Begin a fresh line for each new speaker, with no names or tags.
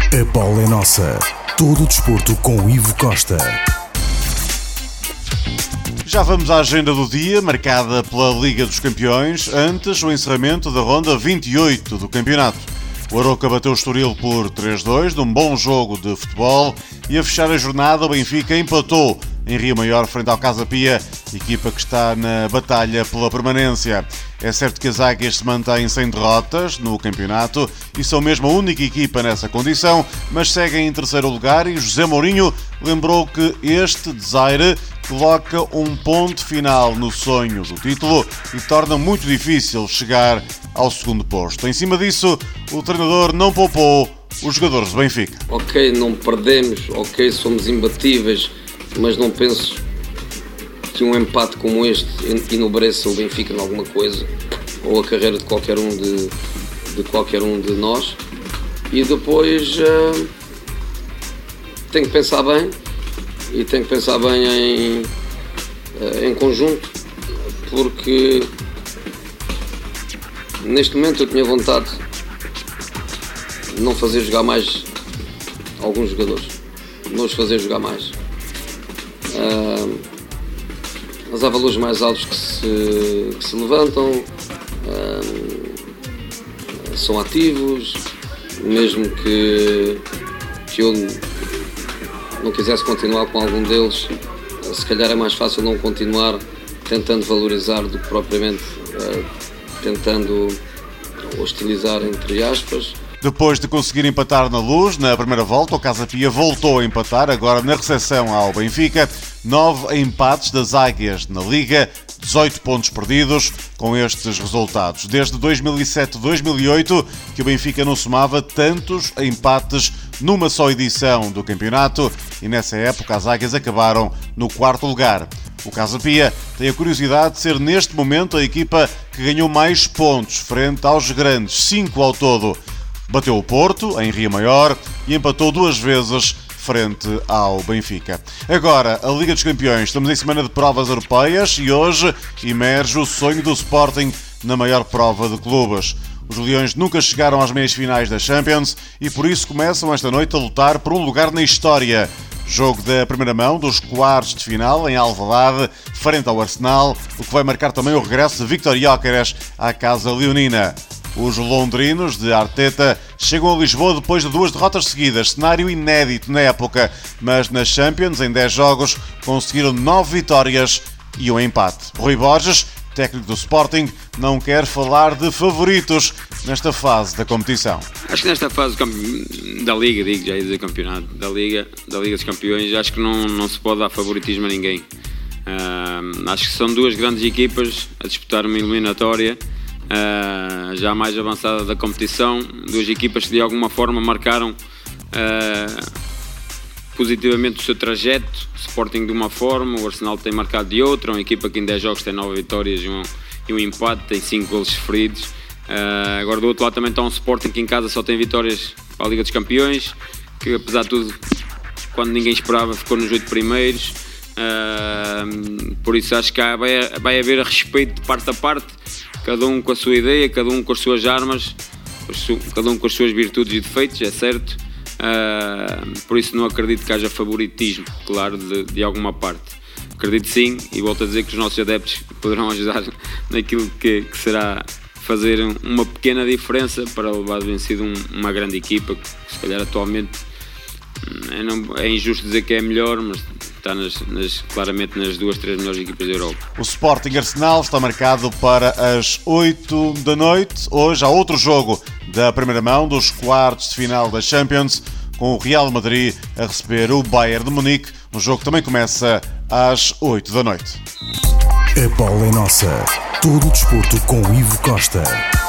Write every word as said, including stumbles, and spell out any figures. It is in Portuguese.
A bola é nossa. Todo o desporto com Ivo Costa.
Já vamos à agenda do dia, marcada pela Liga dos Campeões, antes o encerramento da ronda vinte e oito do campeonato. O Arouca bateu o Estoril por três a dois, num bom jogo de futebol, e a fechar a jornada o Benfica empatou em Rio Maior frente ao Casa Pia, equipa que está na batalha pela permanência. É certo que as Águias se mantêm sem derrotas no campeonato e são mesmo a única equipa nessa condição, mas seguem em terceiro lugar e José Mourinho lembrou que este desaire coloca um ponto final no sonho do título e torna muito difícil chegar ao segundo posto. Em cima disso, o treinador não poupou os jogadores do Benfica.
Ok, não perdemos, ok, somos imbatíveis, mas não penso que um empate como este enobreça o Benfica em alguma coisa, ou a carreira de qualquer um de, de, qualquer um de nós. E depois uh, tenho que pensar bem, e tenho que pensar bem em, uh, em conjunto, porque neste momento eu tinha vontade de não fazer jogar mais alguns jogadores, não os fazer jogar mais. Uh, mas há valores mais altos que se, que se levantam, uh, são ativos, mesmo que, que eu não quisesse continuar com algum deles, se calhar é mais fácil não continuar tentando valorizar do que propriamente uh, tentando hostilizar, entre aspas.
Depois de conseguir empatar na Luz, na primeira volta, o Casa Pia voltou a empatar, agora na recepção ao Benfica. Nove empates das Águias na Liga, dezoito pontos perdidos com estes resultados. Desde dois mil e sete a dois mil e oito que o Benfica não somava tantos empates numa só edição do campeonato e nessa época as Águias acabaram no quarto lugar. O Casa Pia tem a curiosidade de ser neste momento a equipa que ganhou mais pontos frente aos grandes, cinco ao todo. Bateu o Porto, em Rio Maior, e empatou duas vezes frente ao Benfica. Agora, a Liga dos Campeões. Estamos em semana de provas europeias e hoje emerge o sonho do Sporting na maior prova de clubes. Os Leões nunca chegaram às meias finais da Champions e por isso começam esta noite a lutar por um lugar na história. Jogo da primeira mão dos quartos de final em Alvalade, frente ao Arsenal, o que vai marcar também o regresso de Víctor Gyökeres à casa leonina. Os londrinos de Arteta chegam a Lisboa depois de duas derrotas seguidas, cenário inédito na época, mas na Champions, em dez jogos, conseguiram nove vitórias e um empate. Rui Borges, técnico do Sporting, não quer falar de favoritos nesta fase da competição.
Acho que nesta fase da Liga, digo, já ia dizer campeonato, da Liga, da Liga dos Campeões, acho que não, não se pode dar favoritismo a ninguém. Uh, acho que são duas grandes equipas a disputar uma eliminatória. Uh, já mais avançada da competição, duas equipas que de alguma forma marcaram uh, positivamente o seu trajeto. O Sporting de uma forma, o Arsenal tem marcado de outra, uma equipa que em dez jogos tem nove vitórias e um, e um empate, tem cinco golos sofridos. Uh, agora do outro lado também está um Sporting que em casa só tem vitórias para a Liga dos Campeões, que apesar de tudo, quando ninguém esperava, ficou nos oito primeiros. Uh, por isso acho que há, vai, vai haver respeito de parte a parte, cada um com a sua ideia, cada um com as suas armas, cada um com as suas virtudes e defeitos, é certo. Uh, por isso não acredito que haja favoritismo, claro, de, de alguma parte. Acredito sim, e volto a dizer que os nossos adeptos poderão ajudar naquilo que, que será fazer uma pequena diferença para levar vencido um, uma grande equipa, que se calhar atualmente é, não, é injusto dizer que é melhor, mas está nas, nas, claramente nas duas, três melhores equipas da Europa.
O Sporting Arsenal está marcado para as oito da noite. Hoje há outro jogo da primeira mão dos quartos de final da Champions, com o Real Madrid a receber o Bayern de Munique. Um jogo que também começa às oito da noite.
A bola é nossa. Todo o desporto com Ivo Costa.